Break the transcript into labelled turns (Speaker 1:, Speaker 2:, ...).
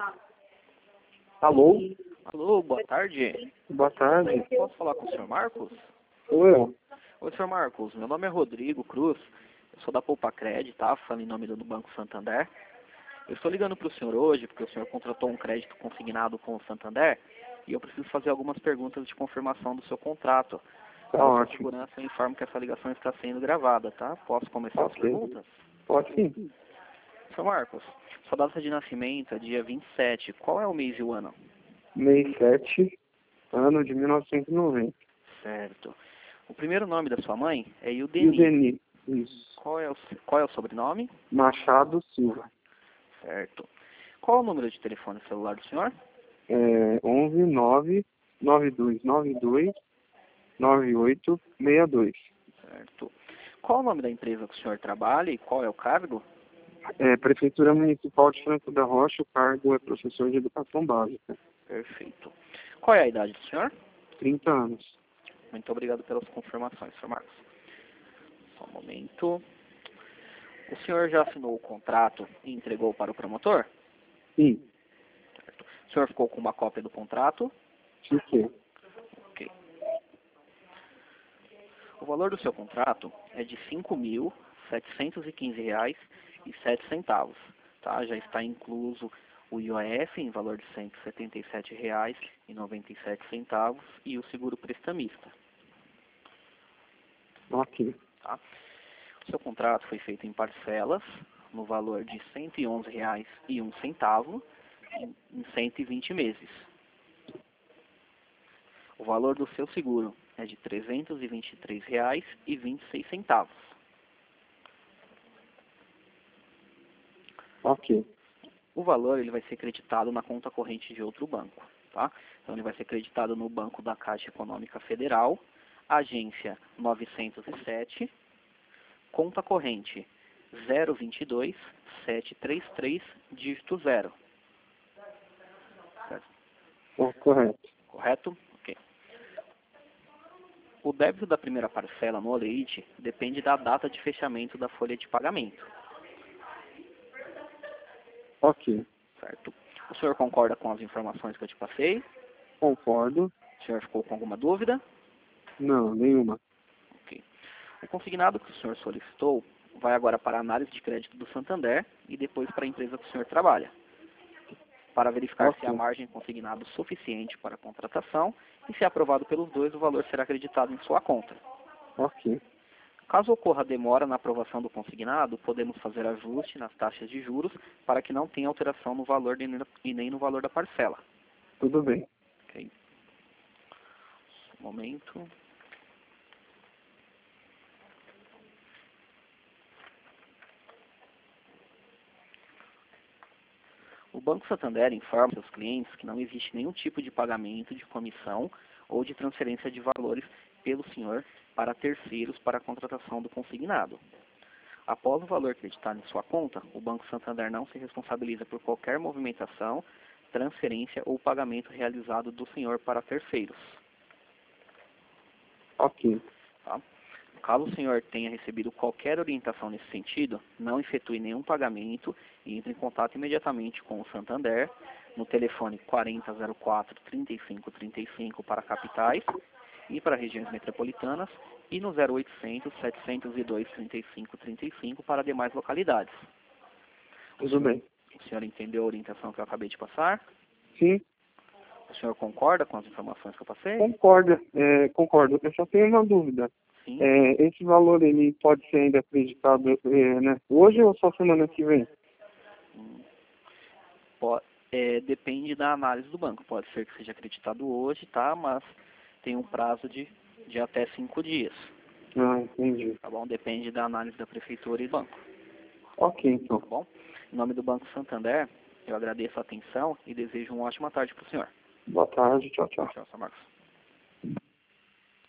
Speaker 1: Alô?
Speaker 2: Alô, boa tarde.
Speaker 1: Boa tarde.
Speaker 2: Posso falar com o senhor Marcos?
Speaker 1: Sou eu.
Speaker 2: Oi, senhor Marcos. Meu nome é Rodrigo Cruz. Eu sou da Poupacred, tá? Falando em nome do Banco Santander. Eu estou ligando para o senhor hoje porque o senhor contratou um crédito consignado com o Santander e eu preciso fazer algumas perguntas de confirmação do seu contrato.
Speaker 1: Tá
Speaker 2: Para sua
Speaker 1: ótimo.
Speaker 2: segurança, eu informo que essa ligação está sendo gravada, tá? Posso começar as
Speaker 1: Ok.
Speaker 2: perguntas?
Speaker 1: Pode sim.
Speaker 2: Senhor Marcos, sua data de nascimento é dia 27. Qual é o mês e o ano?
Speaker 1: Mês 7, ano de 1990.
Speaker 2: Certo. O primeiro nome da sua mãe é
Speaker 1: E o
Speaker 2: Ildeni.
Speaker 1: Deni? Isso.
Speaker 2: Qual é o sobrenome?
Speaker 1: Machado Silva.
Speaker 2: Certo. Qual é o número de telefone celular do senhor?
Speaker 1: 11 9 9292 9862.
Speaker 2: Certo. Qual é o nome da empresa que o senhor trabalha e qual é o cargo?
Speaker 1: Prefeitura Municipal de Franco da Rocha, o cargo é professor de educação básica.
Speaker 2: Perfeito. Qual é a idade do senhor?
Speaker 1: 30 anos.
Speaker 2: Muito obrigado pelas confirmações, senhor Marcos. Só um momento. O senhor já assinou o contrato e entregou para o promotor?
Speaker 1: Sim.
Speaker 2: Certo. O senhor ficou com uma cópia do contrato?
Speaker 1: Fiquei.
Speaker 2: Ok. O valor do seu contrato é de R$ 5.715,07, tá? Já está incluso o IOF em valor de R$ 177,97 e o seguro prestamista,
Speaker 1: Ok.
Speaker 2: tá? O seu contrato foi feito em parcelas no valor de R$ 111,01 em 120 meses. O valor do seu seguro é de R$ 323,26.
Speaker 1: Ok.
Speaker 2: O valor ele vai ser creditado na conta corrente de outro banco, tá? Então ele vai ser creditado no Banco da Caixa Econômica Federal, agência 907, conta corrente 022 733 dígito 0. Certo?
Speaker 1: Correto.
Speaker 2: Correto? Ok. O débito da primeira parcela no Oleite depende da data de fechamento da folha de pagamento.
Speaker 1: Ok.
Speaker 2: Certo? O senhor concorda com as informações que eu te passei?
Speaker 1: Concordo.
Speaker 2: O senhor ficou com alguma dúvida?
Speaker 1: Não, nenhuma.
Speaker 2: Ok. O consignado que o senhor solicitou vai agora para a análise de crédito do Santander e depois para a empresa que o senhor trabalha, para verificar se há
Speaker 1: Ok.
Speaker 2: margem consignado suficiente para a contratação e, se aprovado pelos dois, o valor será acreditado em sua conta.
Speaker 1: Ok.
Speaker 2: Caso ocorra demora na aprovação do consignado, podemos fazer ajuste nas taxas de juros para que não tenha alteração no valor e nem no valor da parcela.
Speaker 1: Tudo bem.
Speaker 2: Ok? Um momento. O Banco Santander informa seus clientes que não existe nenhum tipo de pagamento de comissão ou de transferência de valores pelo senhor para terceiros para a contratação do consignado. Após o valor acreditado em sua conta, o Banco Santander não se responsabiliza por qualquer movimentação, transferência ou pagamento realizado do senhor para terceiros.
Speaker 1: Ok.
Speaker 2: Tá? Caso o senhor tenha recebido qualquer orientação nesse sentido, não efetue nenhum pagamento e entre em contato imediatamente com o Santander no telefone 4004-3535 para capitais e para regiões metropolitanas e no 0800 702 3535 para demais localidades.
Speaker 1: Tudo bem.
Speaker 2: O senhor entendeu a orientação que eu acabei de passar?
Speaker 1: Sim,
Speaker 2: O senhor concorda com as informações que eu passei?
Speaker 1: concordo. Eu só tenho uma dúvida.
Speaker 2: Sim.
Speaker 1: Esse valor, ele pode ser ainda acreditado né, hoje ou só semana que vem?
Speaker 2: Depende da análise do banco. Pode ser que seja acreditado hoje, tá? Mas tem um prazo de até 5 dias.
Speaker 1: Ah, entendi.
Speaker 2: Tá bom? Depende da análise da prefeitura e do banco.
Speaker 1: Ok, então.
Speaker 2: Tá bom? Em nome do Banco Santander, eu agradeço a atenção e desejo uma ótima tarde para o senhor.
Speaker 1: Boa tarde. Tchau, tchau.
Speaker 2: Tchau, Sr. Marcos.